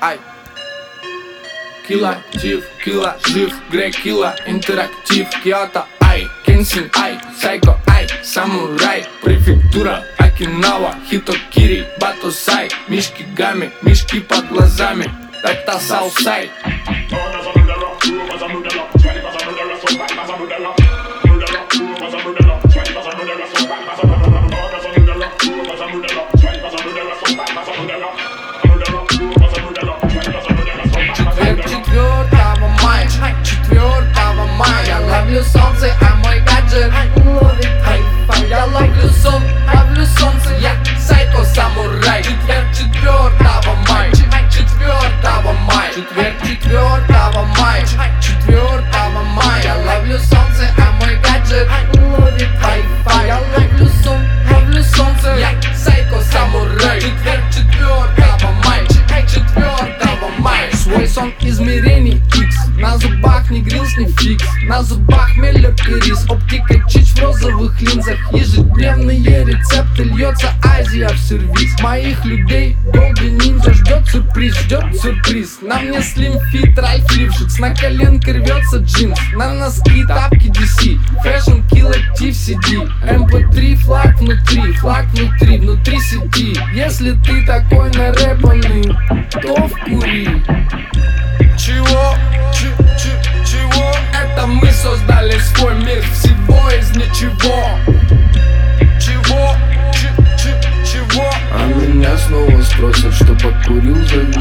ай. Кила, жив, кила, жив, грек, кила, интерактив, Киото, ай, Кенсин, ай, Сайко, ай, самурай, префектура, Окинава, Хитокири, Батусай, мишки гами, мишки под глазами, это Саусай. Я ловлю солнце, а мой гаджет ловит хай-фай. Я ловлю сон, ловлю солнце, я сайко самурай. Четверг 4 мая, 4 мая, четверг 4 мая, 4 мая. Я ловлю солнце, а мой гаджет ловит хай-фай. Я ловлю сон, ловлю солнце, я сайко самурай. Четверг 4 мая, 4 мая. Свой сон измерений X. На зубах не грилс, не фикс. На зубах меллер и рис. Оптика чич в розовых линзах. Ежедневные рецепты, льется Азия в сервис. Моих людей Golden Ninja ждет сюрприз. На мне Slim Fit, Ralph Lifshitz. На коленке рвется джинс. На носки тапки DC. Fashion Killer TFCD. MP3 флаг внутри, внутри сети. Если ты такой нарэпанный, то вкури. Чего? Это мы создали свой мир, всего из ничего. Чего? А меня снова спросят, что покурил за